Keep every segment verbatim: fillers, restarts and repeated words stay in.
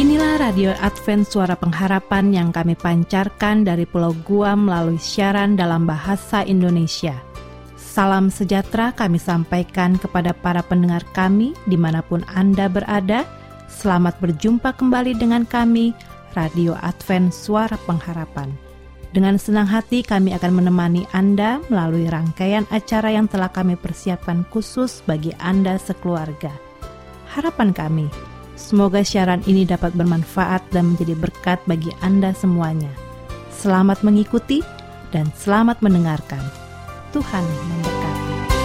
Inilah Radio Advent Suara Pengharapan yang kami pancarkan dari Pulau Guam melalui siaran dalam bahasa Indonesia. Salam sejahtera kami sampaikan kepada para pendengar kami dimanapun Anda berada. Selamat berjumpa kembali dengan kami, Radio Advent Suara Pengharapan. Dengan senang hati kami akan menemani Anda melalui rangkaian acara yang telah kami persiapkan khusus bagi Anda sekeluarga. Harapan kami, semoga siaran ini dapat bermanfaat dan menjadi berkat bagi Anda semuanya. Selamat mengikuti dan selamat mendengarkan. Tuhan memberkati.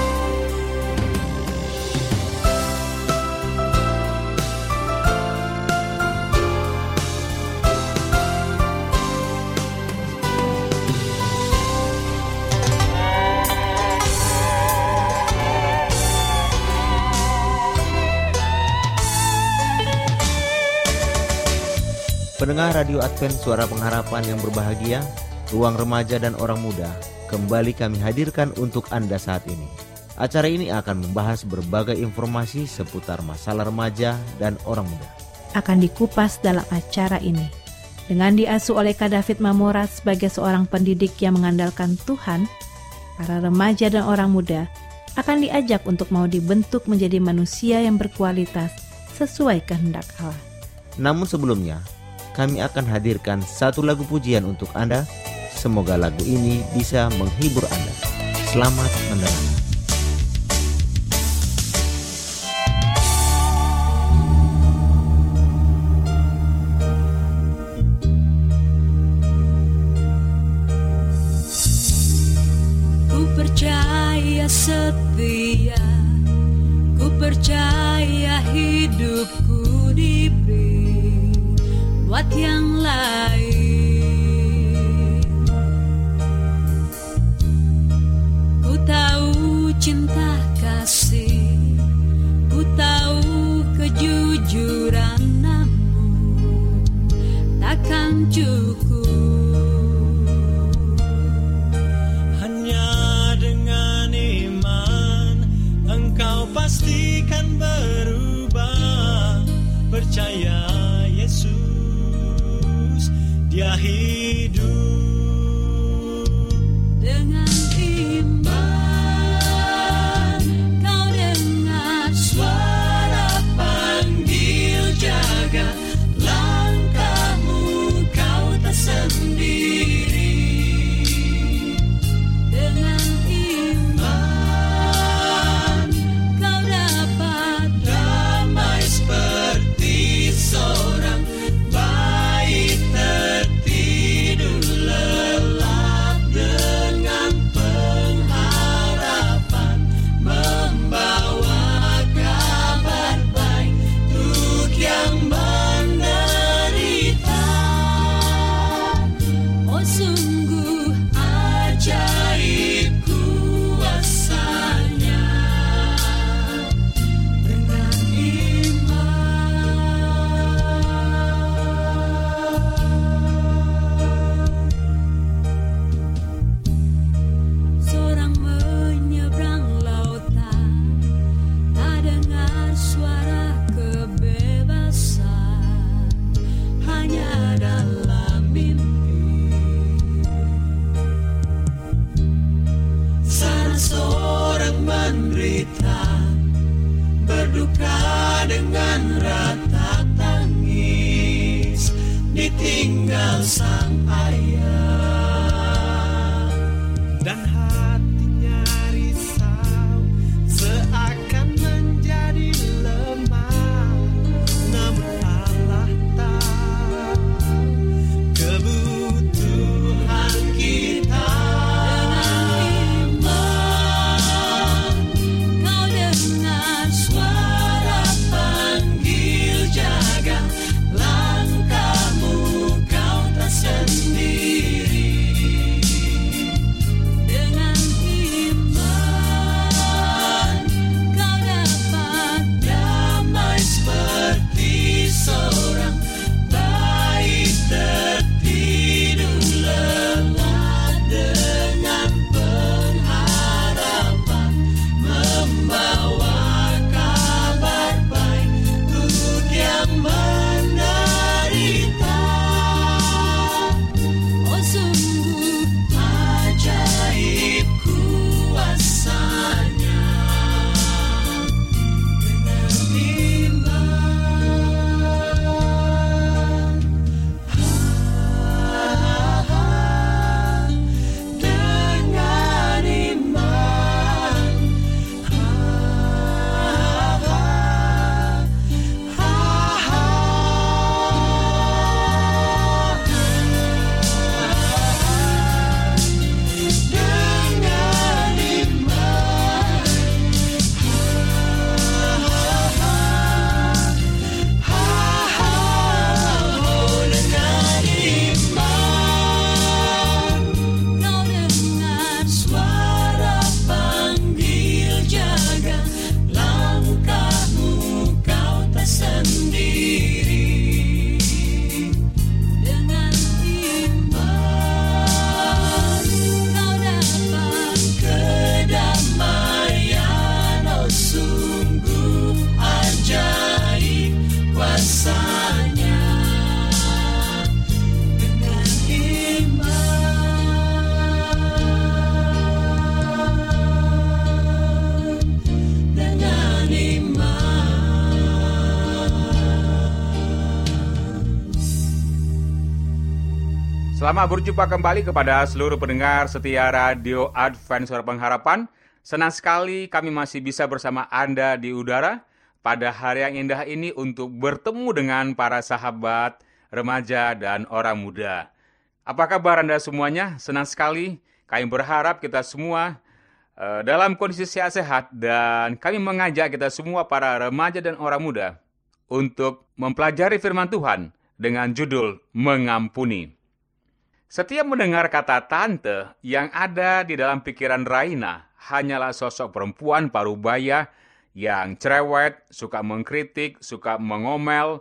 Pendengar Radio Advent Suara Pengharapan yang berbahagia, Ruang Remaja dan Orang Muda kembali kami hadirkan untuk Anda saat ini. Acara ini akan membahas berbagai informasi seputar masalah remaja dan orang muda. Akan dikupas dalam acara ini. Dengan diasuh oleh Kak David Mamora sebagai seorang pendidik yang mengandalkan Tuhan, para remaja dan orang muda akan diajak untuk mau dibentuk menjadi manusia yang berkualitas sesuai kehendak Allah. Namun sebelumnya, kami akan hadirkan satu lagu pujian untuk Anda. Semoga lagu ini bisa menghibur Anda. Selamat mendengarkan. Ku percaya setia, ku percaya hidupku diberi buat yang lain. Ku tahu cinta kasih, ku tahu kejujuran, namun takkan cukup. Hanya dengan iman engkau pastikan berubah. Percaya Yesus, Dia hidup. Dengan iman kau dengar suara panggil, jaga langkahmu, kau tak sendiri. Dengan iman kau dapat damai seperti seorang bayi tertidur lelap, dengan pengharapan membawa kabar baik untuk yang menderita. Oh, sungguh ajaib kuasanya dengan iman. Seorang menyeberang lautan, tak dengar suara kebebasan, hanya dalam mimpi. Sana seorang menderita, berduka dengan ratap tangis, ditinggal sang ayah. Dan hatinya risau, seakan menjadi lemah. Namun Allah tahu kebutuhan kita. Kau dengar suara panggil, jaga langkahmu, kau tak sendiri. Selamat berjumpa kembali kepada seluruh pendengar setia Radio Advent Suara Pengharapan. Senang sekali kami masih bisa bersama Anda di udara pada hari yang indah ini untuk bertemu dengan para sahabat, remaja, dan orang muda. Apa kabar Anda semuanya? Senang sekali. Kami berharap kita semua uh, dalam kondisi sehat-sehat, dan kami mengajak kita semua para remaja dan orang muda untuk mempelajari firman Tuhan dengan judul Mengampuni. Setiap mendengar kata tante, yang ada di dalam pikiran Raina hanyalah sosok perempuan parubaya yang cerewet, suka mengkritik, suka mengomel,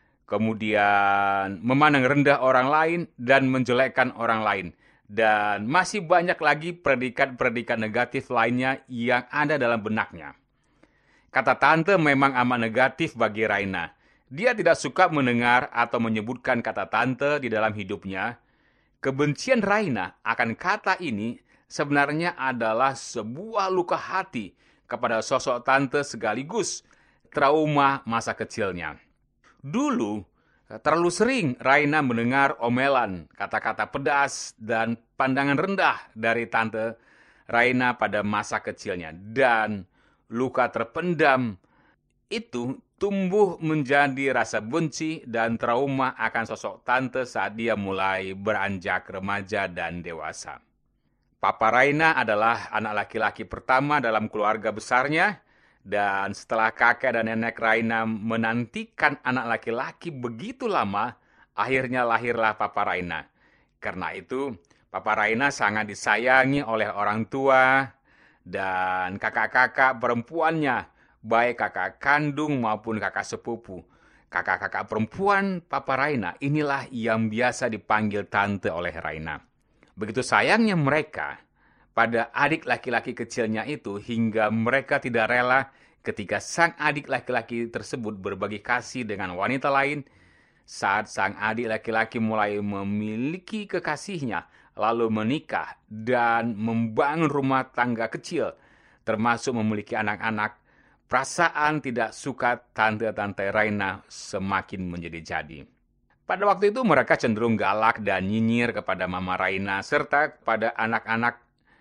kemudian memandang rendah orang lain dan menjelekkan orang lain. Dan masih banyak lagi predikat-predikat negatif lainnya yang ada dalam benaknya. Kata tante memang amat negatif bagi Raina. Dia tidak suka mendengar atau menyebutkan kata tante di dalam hidupnya. Kebencian Raina akan kata ini sebenarnya adalah sebuah luka hati kepada sosok tante sekaligus trauma masa kecilnya. Dulu, terlalu sering Raina mendengar omelan, kata-kata pedas, dan pandangan rendah dari tante Raina pada masa kecilnya. Dan luka terpendam itu tumbuh menjadi rasa benci dan trauma akan sosok tante saat dia mulai beranjak remaja dan dewasa. Papa Raina adalah anak laki-laki pertama dalam keluarga besarnya, dan setelah kakek dan nenek Raina menantikan anak laki-laki begitu lama, akhirnya lahirlah Papa Raina. Karena itu, Papa Raina sangat disayangi oleh orang tua dan kakak-kakak perempuannya, baik kakak kandung maupun kakak sepupu. Kakak-kakak perempuan Papa Raina inilah yang biasa dipanggil tante oleh Raina. Begitu sayangnya mereka pada adik laki-laki kecilnya itu hingga mereka tidak rela ketika sang adik laki-laki tersebut berbagi kasih dengan wanita lain. Saat sang adik laki-laki mulai memiliki kekasihnya, lalu menikah dan membangun rumah tangga kecil, termasuk memiliki anak-anak, perasaan tidak suka tante-tante Raina semakin menjadi-jadi. Pada waktu itu mereka cenderung galak dan nyinyir kepada Mama Raina serta kepada anak-anak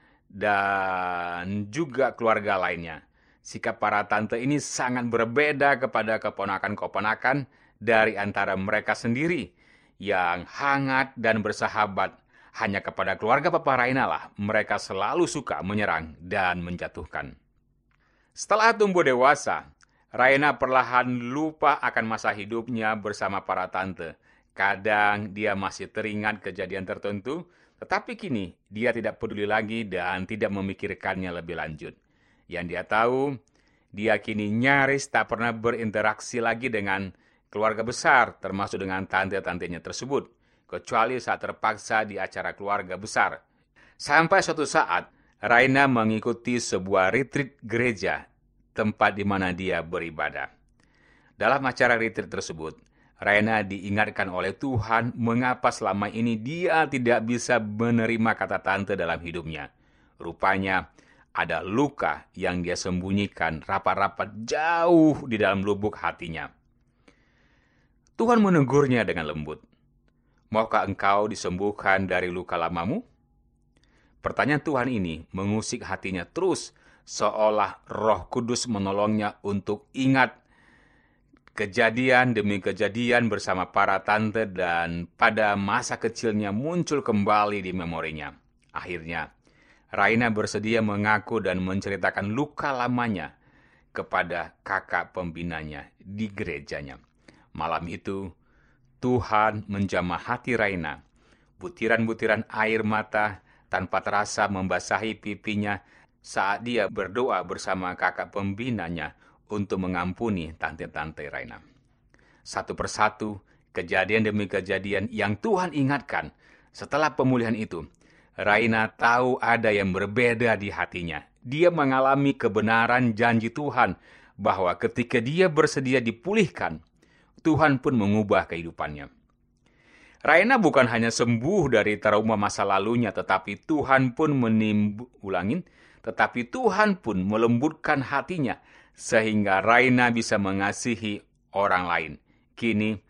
dan juga keluarga lainnya. Sikap para tante ini sangat berbeda kepada keponakan-keponakan dari antara mereka sendiri yang hangat dan bersahabat. Hanya kepada keluarga Papa Raina lah mereka selalu suka menyerang dan menjatuhkan. Setelah tumbuh dewasa, Raina perlahan lupa akan masa hidupnya bersama para tante. Kadang dia masih teringat kejadian tertentu, tetapi kini dia tidak peduli lagi dan tidak memikirkannya lebih lanjut. Yang dia tahu, dia kini nyaris tak pernah berinteraksi lagi dengan keluarga besar, termasuk dengan tante-tantenya tersebut, kecuali saat terpaksa di acara keluarga besar. Sampai suatu saat, Raina mengikuti sebuah retreat gereja, tempat di mana dia beribadah. Dalam acara retreat tersebut, Raina diingatkan oleh Tuhan mengapa selama ini dia tidak bisa menerima kata tante dalam hidupnya. Rupanya ada luka yang dia sembunyikan rapat-rapat jauh di dalam lubuk hatinya. Tuhan menegurnya dengan lembut. Maukah engkau disembuhkan dari luka lamamu? Pertanyaan Tuhan ini mengusik hatinya terus, seolah Roh Kudus menolongnya untuk ingat kejadian demi kejadian bersama para tante dan pada masa kecilnya muncul kembali di memorinya. Akhirnya, Raina bersedia mengaku dan menceritakan luka lamanya kepada kakak pembinanya di gerejanya. Malam itu, Tuhan menjamah hati Raina. Butiran-butiran air mata tanpa terasa membasahi pipinya saat dia berdoa bersama kakak pembinanya untuk mengampuni tante-tante Raina. Satu persatu, kejadian demi kejadian yang Tuhan ingatkan. Setelah pemulihan itu, Raina tahu ada yang berbeda di hatinya. Dia mengalami kebenaran janji Tuhan bahwa ketika dia bersedia dipulihkan, Tuhan pun mengubah kehidupannya. Raina bukan hanya sembuh dari trauma masa lalunya, tetapi Tuhan pun menimbulangin, tetapi Tuhan pun melembutkan hatinya, sehingga Raina bisa mengasihi orang lain. Kini,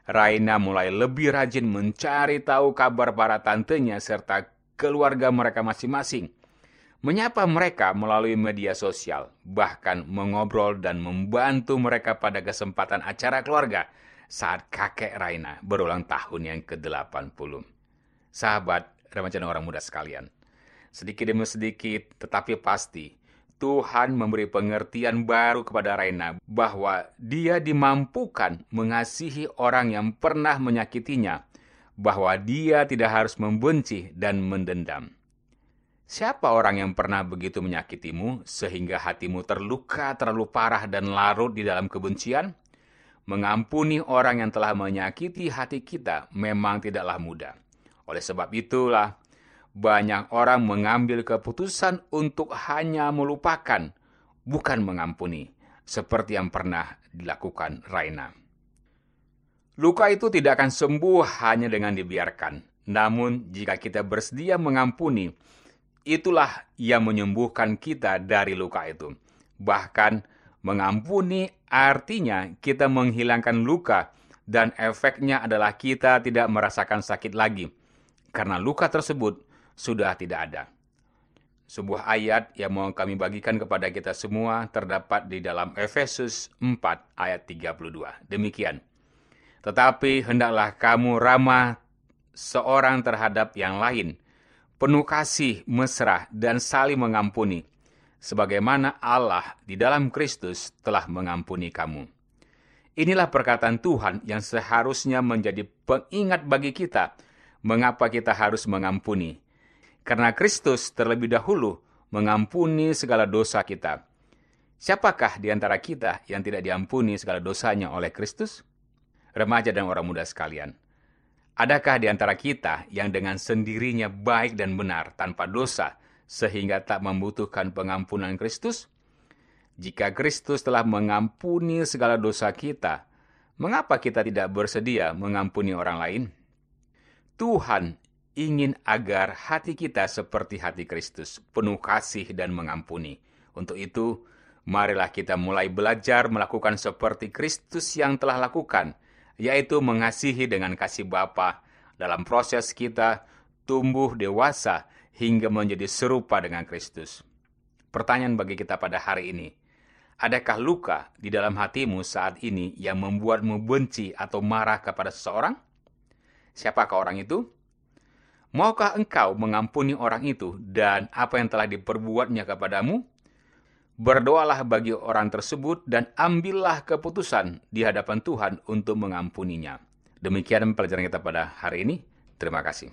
Raina mulai lebih rajin mencari tahu kabar para tantenya serta keluarga mereka masing-masing. Menyapa mereka melalui media sosial, bahkan mengobrol dan membantu mereka pada kesempatan acara keluarga saat kakek Raina berulang tahun yang ke delapan puluh. Sahabat, remaja dan orang muda sekalian, sedikit demi sedikit tetapi pasti, Tuhan memberi pengertian baru kepada Raina bahwa dia dimampukan mengasihi orang yang pernah menyakitinya, bahwa dia tidak harus membenci dan mendendam. Siapa orang yang pernah begitu menyakitimu sehingga hatimu terluka terlalu parah dan larut di dalam kebencian? Mengampuni orang yang telah menyakiti hati kita memang tidaklah mudah. Oleh sebab itulah, banyak orang mengambil keputusan untuk hanya melupakan, bukan mengampuni, seperti yang pernah dilakukan Raina. Luka itu tidak akan sembuh hanya dengan dibiarkan. Namun, jika kita bersedia mengampuni, itulah yang menyembuhkan kita dari luka itu. Bahkan, mengampuni artinya kita menghilangkan luka, dan efeknya adalah kita tidak merasakan sakit lagi, karena luka tersebut sudah tidak ada. Sebuah ayat yang mau kami bagikan kepada kita semua terdapat di dalam Efesus empat ayat tiga puluh dua. Demikian. Tetapi hendaklah kamu ramah seorang terhadap yang lain, penuh kasih, mesra, dan saling mengampuni, sebagaimana Allah di dalam Kristus telah mengampuni kamu. Inilah perkataan Tuhan yang seharusnya menjadi pengingat bagi kita, mengapa kita harus mengampuni. Karena Kristus terlebih dahulu mengampuni segala dosa kita. Siapakah di antara kita yang tidak diampuni segala dosanya oleh Kristus? Remaja dan orang muda sekalian, adakah di antara kita yang dengan sendirinya baik dan benar tanpa dosa, sehingga tak membutuhkan pengampunan Kristus? Jika Kristus telah mengampuni segala dosa kita, mengapa kita tidak bersedia mengampuni orang lain? Tuhan ingin agar hati kita seperti hati Kristus, penuh kasih dan mengampuni. Untuk itu, marilah kita mulai belajar melakukan seperti Kristus yang telah lakukan, yaitu mengasihi dengan kasih Bapa dalam proses kita tumbuh dewasa hingga menjadi serupa dengan Kristus. Pertanyaan bagi kita pada hari ini, adakah luka di dalam hatimu saat ini yang membuatmu benci atau marah kepada seseorang? Siapakah orang itu? Maukah engkau mengampuni orang itu dan apa yang telah diperbuatnya kepadamu? Berdoalah bagi orang tersebut dan ambillah keputusan di hadapan Tuhan untuk mengampuninya. Demikian pelajaran kita pada hari ini. Terima kasih.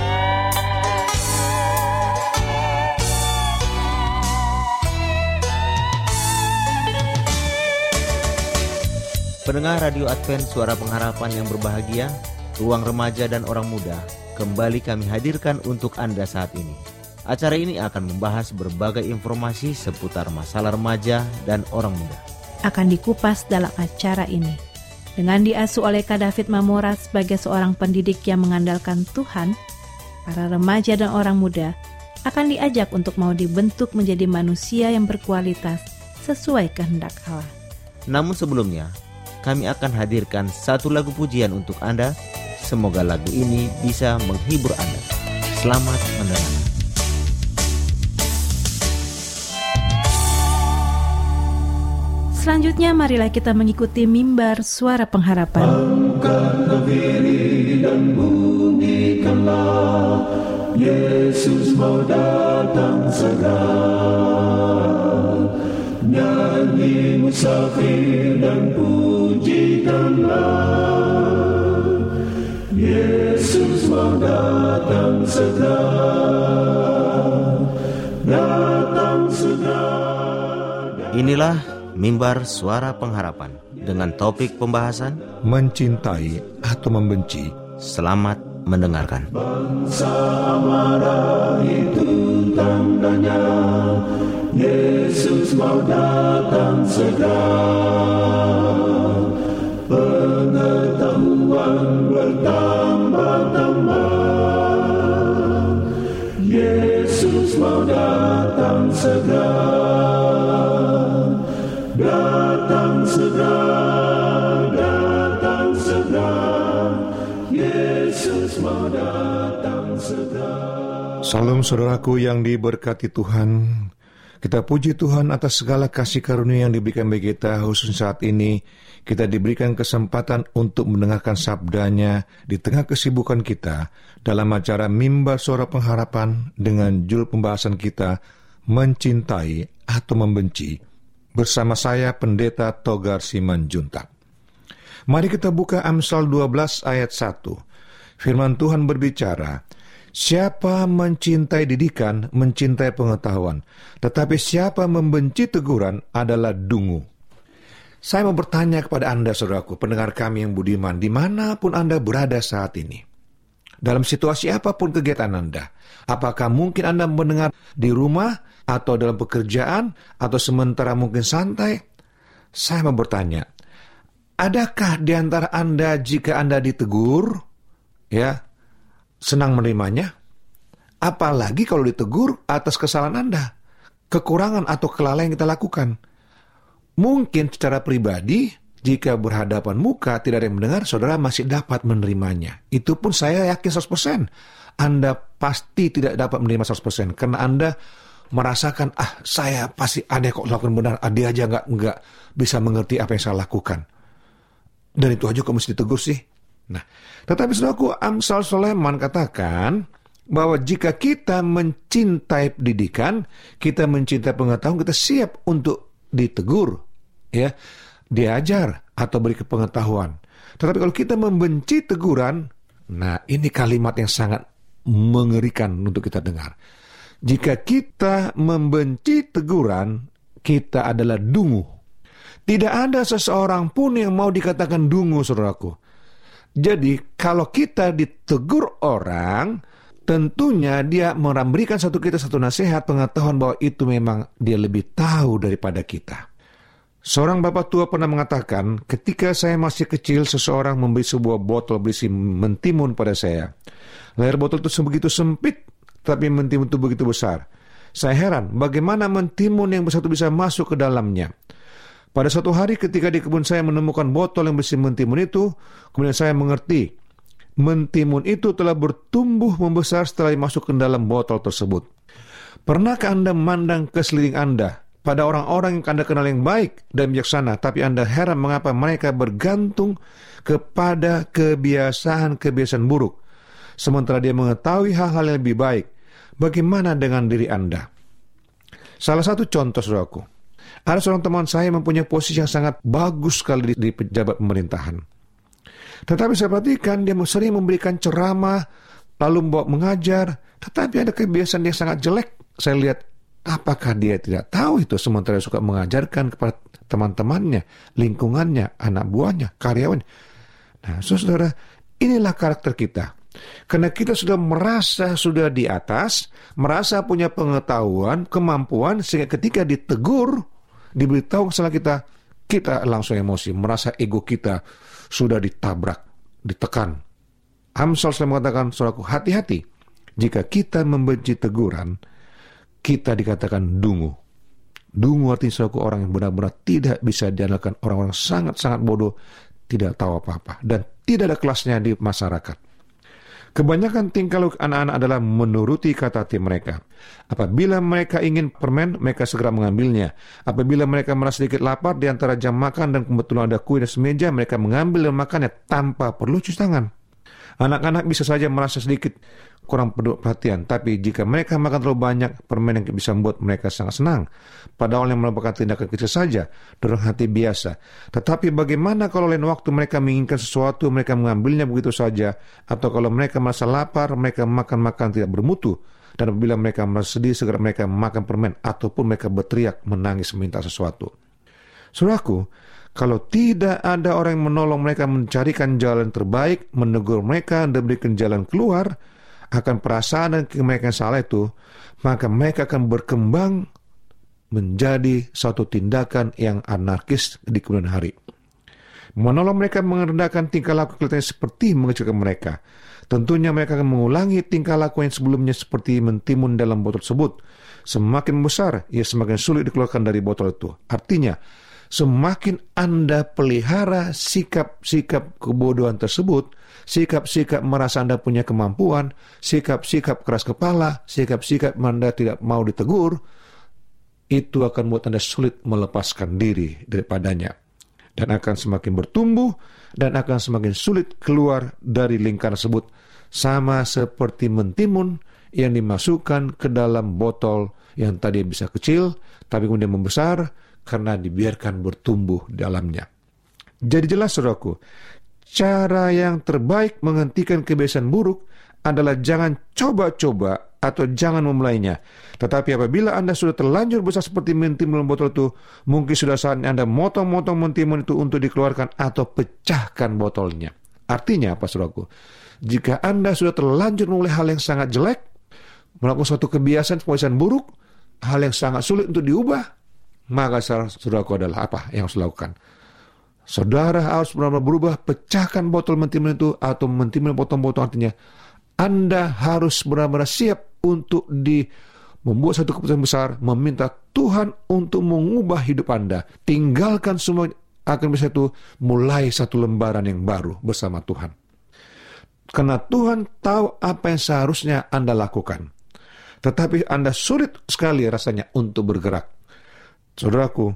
Pendengar Radio Advent Suara Pengharapan yang berbahagia, Ruang Remaja dan Orang Muda, kembali kami hadirkan untuk Anda saat ini. Acara ini akan membahas berbagai informasi seputar masalah remaja dan orang muda. Akan dikupas dalam acara ini. Dengan diasuh oleh Kak David Mamora sebagai seorang pendidik yang mengandalkan Tuhan, para remaja dan orang muda akan diajak untuk mau dibentuk menjadi manusia yang berkualitas sesuai kehendak Allah. Namun sebelumnya, kami akan hadirkan satu lagu pujian untuk Anda. Semoga lagu ini bisa menghibur Anda. Selamat mendengarkan. Selanjutnya marilah kita mengikuti mimbar suara pengharapan. Angkatlah diri dan bunyikanlah, Yesus mau datang segera. Nyanyi musafir dan pujikanlah, Yesus mau datang segera. Datang segera. Inilah Mimbar Suara Pengharapan dengan topik pembahasan mencintai atau membenci. Selamat mendengarkan. Bangsa marah itu tandanya, Yesus mau datang segera. Pengetahuan bertambah-tambah, Yesus mau datang segera. Datang segera, datang segera. mau datang segera. Salam saudaraku yang diberkati Tuhan. Kita puji Tuhan atas segala kasih karunia yang diberikan bagi kita. Khusus saat ini kita diberikan kesempatan untuk mendengarkan sabdanya di tengah kesibukan kita dalam acara Mimbar Suara Pengharapan dengan judul pembahasan kita Mencintai atau Membenci, bersama saya Pendeta Togar Simanjuntak. Mari kita buka Amsal dua belas ayat satu. Firman Tuhan berbicara, siapa mencintai didikan, mencintai pengetahuan. Tetapi siapa membenci teguran adalah dungu. Saya mau bertanya kepada Anda, saudaraku, pendengar kami yang budiman, dimanapun Anda berada saat ini. Dalam situasi apapun kegiatan Anda. Apakah mungkin Anda mendengar di rumah, atau dalam pekerjaan, atau sementara mungkin santai? Saya mau bertanya, adakah di antara Anda jika Anda ditegur, ya, senang menerimanya? Apalagi kalau ditegur atas kesalahan Anda, kekurangan atau kelalaian yang kita lakukan. Mungkin secara pribadi, jika berhadapan muka tidak ada yang mendengar, saudara masih dapat menerimanya. Itu pun saya yakin seratus persen. Anda pasti tidak dapat menerima seratus persen. Karena Anda merasakan, ah saya pasti ada kok lakukan benar, ah, dia aja nggak nggak bisa mengerti apa yang saya lakukan. Dan itu aja kok mesti ditegur sih. Nah, tetapi saudaraku, Amsal Sulaiman katakan bahwa jika kita mencintai didikan, kita mencintai pengetahuan, kita siap untuk ditegur, ya, diajar atau beri pengetahuan. Tetapi kalau kita membenci teguran, nah ini kalimat yang sangat mengerikan untuk kita dengar. Jika kita membenci teguran, kita adalah dungu. Tidak ada seseorang pun yang mau dikatakan dungu, saudaraku. Jadi, kalau kita ditegur orang, tentunya dia memberikan satu kita satu nasihat, pengetahuan bahwa itu memang dia lebih tahu daripada kita. Seorang bapak tua pernah mengatakan, ketika saya masih kecil, seseorang memberi sebuah botol berisi mentimun pada saya. Layar botol itu begitu sempit, tapi mentimun itu begitu besar. Saya heran, bagaimana mentimun yang besar itu bisa masuk ke dalamnya. Pada suatu hari ketika di kebun saya menemukan botol yang berisi mentimun itu, kemudian saya mengerti, mentimun itu telah bertumbuh membesar setelah masuk ke dalam botol tersebut. Pernahkah Anda memandang ke sekeliling Anda, pada orang-orang yang Anda kenal yang baik dan bijaksana, tapi Anda heran mengapa mereka bergantung kepada kebiasaan-kebiasaan buruk, sementara dia mengetahui hal-hal yang lebih baik? Bagaimana dengan diri Anda? Salah satu contoh, saudaraku, ada seorang teman saya yang mempunyai posisi yang sangat bagus sekali di, di pejabat pemerintahan. Tetapi saya perhatikan dia sering memberikan ceramah, lalu membawa mengajar, tetapi ada kebiasaan yang sangat jelek. Saya lihat, apakah dia tidak tahu itu, sementara suka mengajarkan kepada teman-temannya, lingkungannya, anak buahnya, karyawan. Nah, saudara, inilah karakter kita. Karena kita sudah merasa sudah di atas, merasa punya pengetahuan, kemampuan, sehingga ketika ditegur, diberitahu kesalahan kita, kita langsung emosi, merasa ego kita sudah ditabrak, ditekan. Amsal selalu mengatakan, saudaraku, hati-hati. Jika kita membenci teguran, kita dikatakan dungu. Dungu artinya, saudaraku, orang yang benar-benar tidak bisa diandalkan, orang-orang sangat-sangat bodoh, tidak tahu apa-apa, dan tidak ada kelasnya di masyarakat. Kebanyakan tingkah laku anak-anak adalah menuruti kata hati mereka. Apabila mereka ingin permen, mereka segera mengambilnya. Apabila mereka merasa sedikit lapar di antara jam makan dan kebetulan ada kue di semeja, mereka mengambil dan makannya tanpa perlu cuci tangan. Anak-anak bisa saja merasa sedikit kurang perhatian, tapi jika mereka makan terlalu banyak, permen yang bisa membuat mereka sangat senang. Padahal yang merupakan tindakan kecil saja, dorong hati biasa. Tetapi bagaimana kalau lain waktu mereka menginginkan sesuatu, mereka mengambilnya begitu saja, atau kalau mereka merasa lapar, mereka makan-makan tidak bermutu, dan apabila mereka merasa sedih, segera mereka makan permen, ataupun mereka berteriak, menangis, meminta sesuatu. Saudaraku, kalau tidak ada orang yang menolong mereka mencarikan jalan terbaik, menegur mereka dan berikan jalan keluar akan perasaan dan mereka yang salah itu, maka mereka akan berkembang menjadi suatu tindakan yang anarkis di kemudian hari. Menolong mereka merendahkan tingkah laku kelihatannya seperti mengecilkan mereka. Tentunya mereka akan mengulangi tingkah laku yang sebelumnya seperti mentimun dalam botol tersebut. Semakin besar, ia semakin sulit dikeluarkan dari botol itu. Artinya, semakin Anda pelihara sikap-sikap kebodohan tersebut, sikap-sikap merasa Anda punya kemampuan, sikap-sikap keras kepala, sikap-sikap Anda tidak mau ditegur, itu akan membuat Anda sulit melepaskan diri daripadanya. Dan akan semakin bertumbuh, dan akan semakin sulit keluar dari lingkaran tersebut. Sama seperti mentimun yang dimasukkan ke dalam botol yang tadi bisa kecil, tapi kemudian membesar karena dibiarkan bertumbuh di dalamnya. Jadi jelas, saudaraku, cara yang terbaik menghentikan kebiasaan buruk adalah jangan coba-coba atau jangan memulainya. Tetapi apabila Anda sudah terlanjur besar seperti mentimun dalam botol itu, mungkin sudah saatnya Anda motong-motong mentimun itu untuk dikeluarkan atau pecahkan botolnya. Artinya apa, saudaraku? Jika Anda sudah terlanjur memulai hal yang sangat jelek, melakukan suatu kebiasaan kebiasaan buruk, hal yang sangat sulit untuk diubah, maka saudaraku adalah apa yang harus dilakukan? Saudara harus benar-benar berubah, pecahkan botol mentimun itu atau mentimun potong-potong. Artinya Anda harus benar-benar siap untuk di membuat satu keputusan besar, meminta Tuhan untuk mengubah hidup Anda. Tinggalkan semua akan bisa itu, mulai satu lembaran yang baru bersama Tuhan. Karena Tuhan tahu apa yang seharusnya Anda lakukan. Tetapi Anda sulit sekali rasanya untuk bergerak. Saudaraku,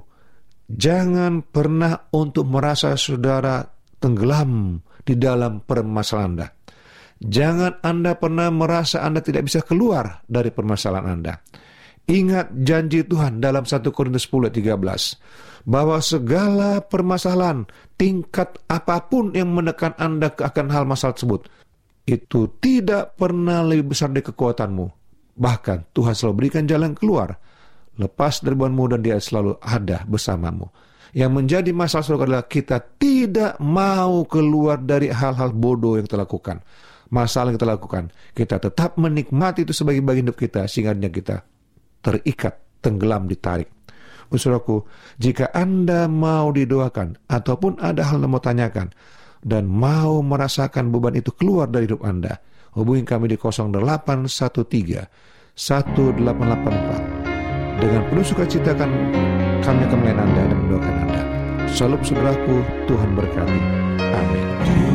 jangan pernah untuk merasa saudara tenggelam di dalam permasalahan Anda. Jangan Anda pernah merasa Anda tidak bisa keluar dari permasalahan Anda. Ingat janji Tuhan dalam satu Korintus sepuluh ayat tiga belas, bahwa segala permasalahan, tingkat apapun yang menekan Anda akan hal masalah tersebut, itu tidak pernah lebih besar dari kekuatanmu. Bahkan Tuhan selalu berikan jalan keluar. Lepas dari bebanmu dan Dia selalu ada bersamamu. Yang menjadi masalah saudara adalah kita tidak mau keluar dari hal-hal bodoh yang kita lakukan. Masalah yang kita lakukan, kita tetap menikmati itu sebagai bagian hidup kita, sehingga kita terikat, tenggelam, ditarik. Saudaraku, jika Anda mau didoakan ataupun ada hal yang mau tanyakan dan mau merasakan beban itu keluar dari hidup Anda, hubungi kami di nol delapan satu tiga satu delapan delapan empat. Dengan penuh sukacita kan kami akan melayani Anda dan mendoakan Anda. Salam saudaraku, Tuhan berkati. Amin.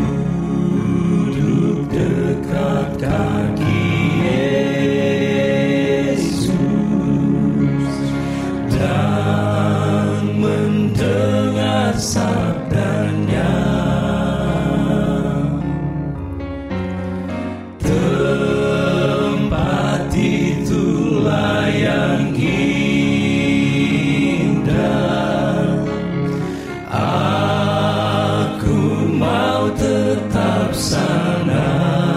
Duduk dekat kaki Yesus dan mendengar sabdanya. Tempat itulah yang indah. Aku mau tetap sana.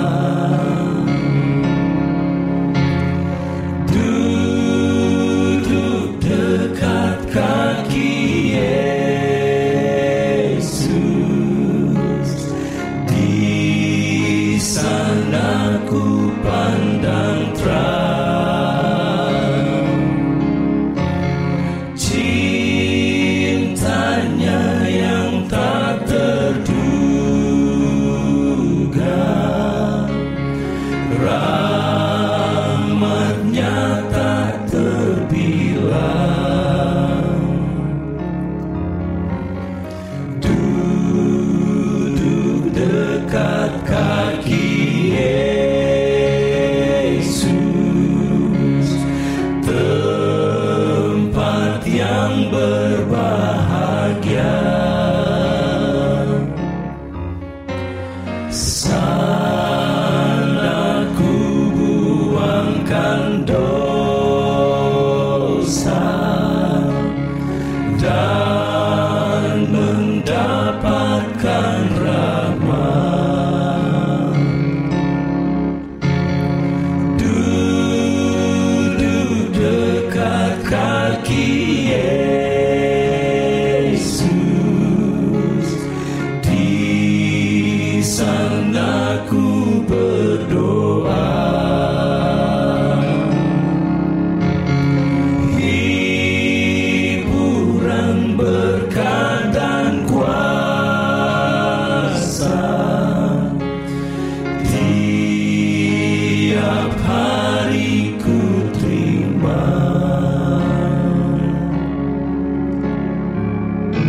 Duduk dekat kaki Yesus. Di sana ku pandang terang cintanya yang tak terduga, rahmatnya tak terbilang. Duduk dekat kaki Yesus, tempat yang berbahagia. Sana ku buangkan dosa dan mendapatkan rahmat. Duduk dekat kaki Yesus, di sana ku berdoa. Hiburan, berkat dan kuasa tiap hari ku terima.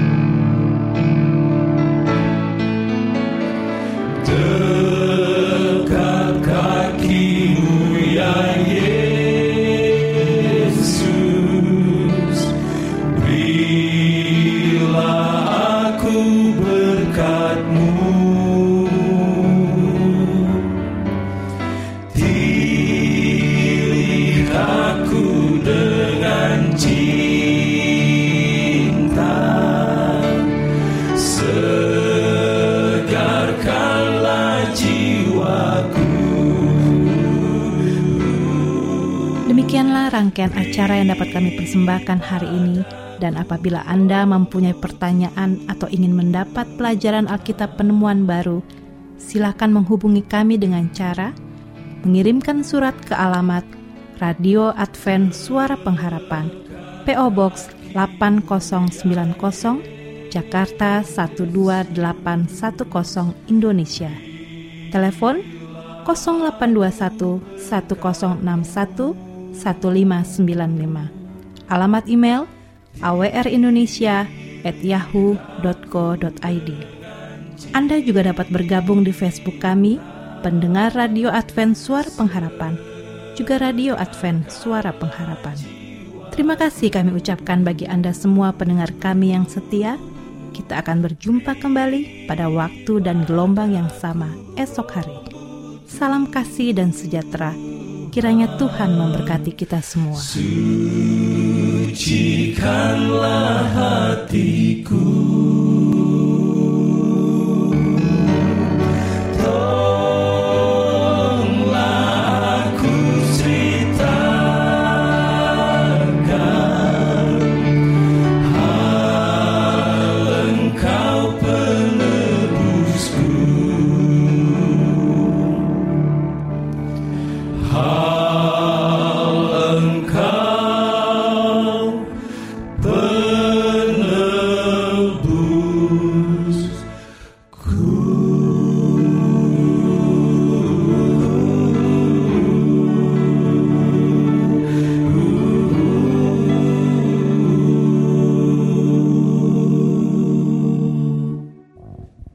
itulah rangkaian acara yang dapat kami persembahkan hari ini. Dan apabila Anda mempunyai pertanyaan atau ingin mendapat pelajaran Alkitab penemuan baru, silakan menghubungi kami dengan cara mengirimkan surat ke alamat Radio Advent Suara Pengharapan, P O Box delapan nol sembilan nol, Jakarta satu dua delapan satu nol, Indonesia. Telepon nol delapan dua satu satu nol enam satu satu lima sembilan lima. Alamat email a w r indonesia at yahoo dot co dot i d. Anda juga dapat bergabung di Facebook kami, Pendengar Radio Advent Suara Pengharapan, juga Radio Advent Suara Pengharapan. Terima kasih kami ucapkan bagi Anda semua pendengar kami yang setia. Kita akan berjumpa kembali pada waktu dan gelombang yang sama esok hari. Salam kasih dan sejahtera. Kiranya Tuhan memberkati kita semua. Sucikanlah hatiku